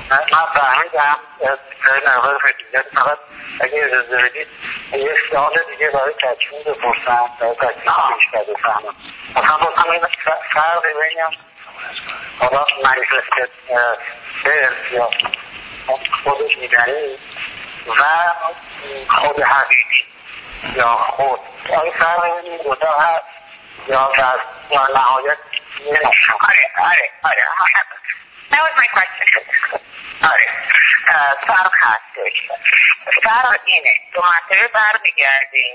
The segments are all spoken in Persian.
من فهمیدم در نقل خدمت فقط اگه اجازه بدید یه سوال دیگه برای تکمیل بپرسم برای تکمیل بیشتر بفهمم. مثلا بازم این فرق بین حالا منیفست سلف یا خودش میدنی و خود حقیقی یا خود این فرق بین این دوتا هست یا در نهایت نمیشون. آره That was my question. آره فرق هستش. فرق اینه دو مرتبه برمیگردیم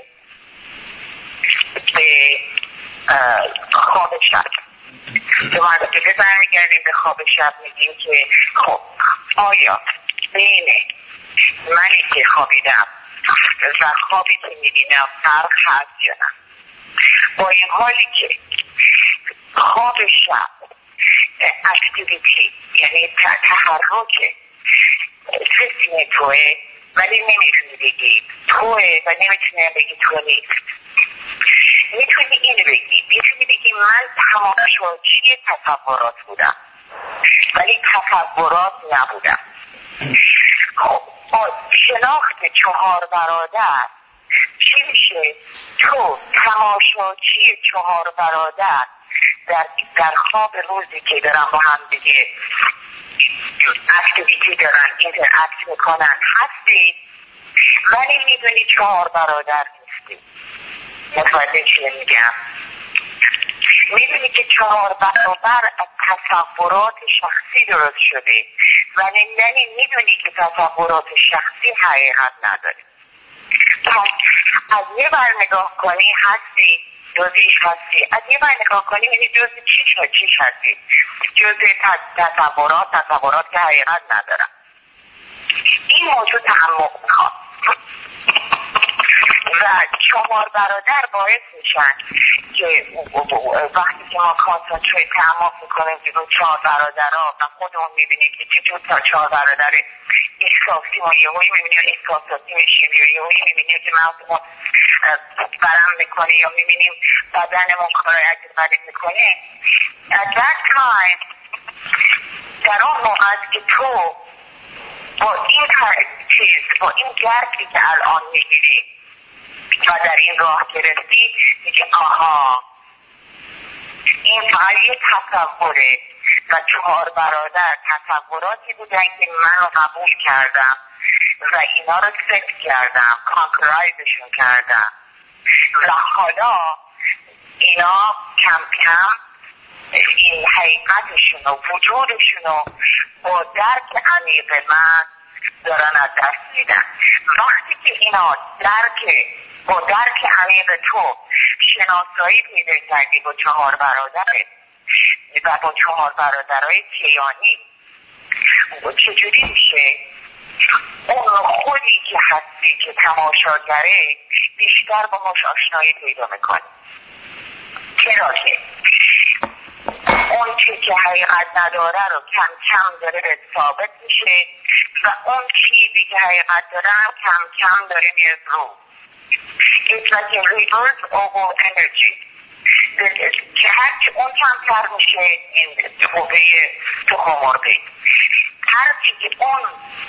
به خواب شب. دو مرتبه برمیگردیم به خواب شب میگیم که خب آیا بین منی که خوابیدم و خوابی که میبینم فرق هست یا نه. با این حالی که خواب شب اکتیویتی یعنی تحرک جسم توه ولی نمیتونی بگی توه و نمیتونی بگی تو نیست. میتونی اینو بگی میتونی بگی من تماشاچی تصورات بودم ولی تصورات نبودم. خب با شناخت 4 برادر چی میشه؟ تو تماشاچی 4 برادر در خواب روزی که دارن با هم دیگه اکتیویتی دارن اینتراکت میکنن هستی ولی میدونی 4 برادر نیستی. متوجه چیه میگم؟ میدونی که 4 برابر از تصورات شخصی درست شده ولی میدونی که تصورات شخصی حقیقت نداره. پس از یه بر نگاه کنی هستی جزیش هستی، از یه بر نگاه کنی یعنی جز چیش هستی، جز تصورات که حقیقت ندارن. این موضوع تعمق میخواد و 4 برادر باعث میشن که وقتی که ما کانسنتریت تعمق میکنیم که 4 برادرها و خودمون میبینیم که چطور تا 4 برادر احساسی ما یهویی میبینیم احساساتی میشیم یا یهویی میبینیم که مغزمون برم میکنه یا میبینیم بدنمون کارای عجیب غریب میکنه. at that time در آن موقع که تو با این چیز با این درکی که الان میگیری و در این راه گرفتی میگه آها این فقط یه تصوره و 4 برادر تصوراتی بودن که من رو قبول کردم و اینا رو ست کردم کانکرایزشون کردم و حالا اینا کم کم این حقیقتشون و وجودشون رو با درک عمیق من دارن از دست میدن. وقتی که اینا با درک عمیق تو شناسایی پیدا کردی با 4 برادره و با 4 برادرهای کیانی چجوری میشه؟ اون خودی که هستی که تماشاگره بیشتر با ماش آشنایی پیدا میکنی. چرا که اون چی که حقیقت نداره رو کم کم داره به ثابت میشه و اون چیزی که حقیقت داره کم کم داره میاد رو. It's like a reverse oval energy که هرچی اون کمتر میشه این قوه تخم‌مرغی، هرچی که اون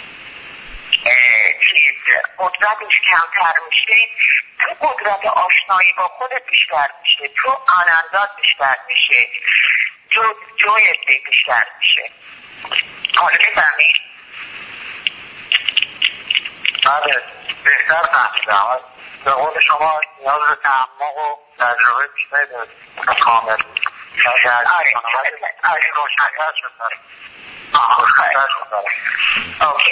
چیز قدرتش کمتر میشه تو قدرت آشنایی با خودت بیشتر میشه، تو آنندات بیشتر میشه، جویت بیشتر میشه. حالا بفهمید؟ بله بهتر فهمیدم. به قول شما نیاز به تعمق و تجربه بیشتری دارید کامل آره روشن‌تر شد. Okay,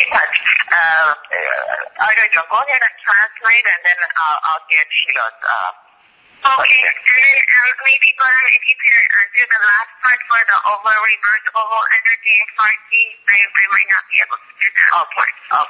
Aida, go ahead and translate and then I'll get Sheila's. Okay, and maybe if you could do the last part for the oval, reverse oval energy in Farsi, I might not be able to do that. Okay.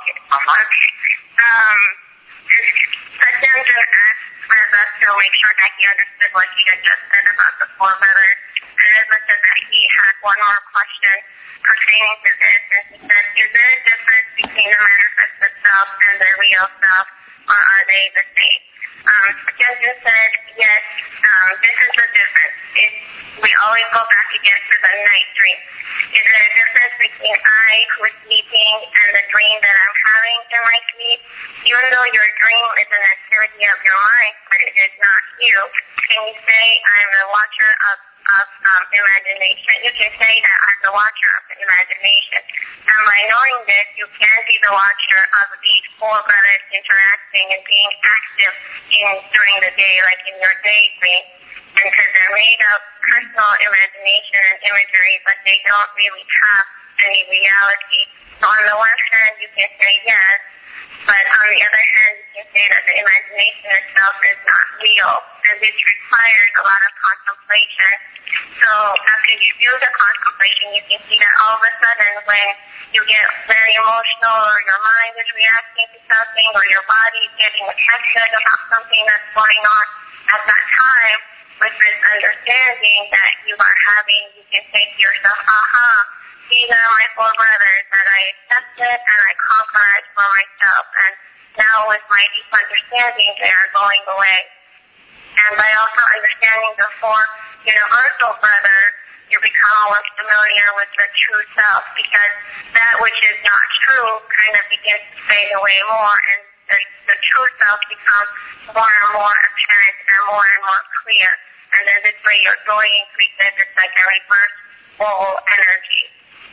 Second, asked us to make sure that he understood what he had just said about the 4 brothers. And Reza said that he had one more question pertaining to this, and he said, is there a difference between the manifested self and the real self, or are they the same? Justin said, yes, this is the difference. We always go back again to the night dream. Is there a difference between I who is sleeping and the dream that I'm having in my sleep? Even though your dream is an activity of your mind, but it is not you, can you say I'm the watcher of imagination? You can say that I'm the watcher of the imagination. And by knowing this, you can be the watcher of these four brothers interacting and being active during the day, like in your daydream. And because they're made of personal imagination and imagery, but they don't really have any reality. So on the one hand, you can say yes, but on the other hand, you can say that the imagination itself is not real, and this requires a lot of contemplation. So after you do the contemplation, you can see that all of a sudden when you get very emotional or your mind is reacting to something or your body is getting affected about something that's going on at that time, with this understanding that you are having, you can say to yourself, these are my four brothers that I accepted and I conquered for myself. And now with my deep understanding, they are going away. And by also understanding the four universal brothers, you become more familiar with the true self, because that which is not true kind of begins to fade away more, and the true self becomes more and more apparent and more clear. And then this way your joy increases. It's like a reverse whole energy.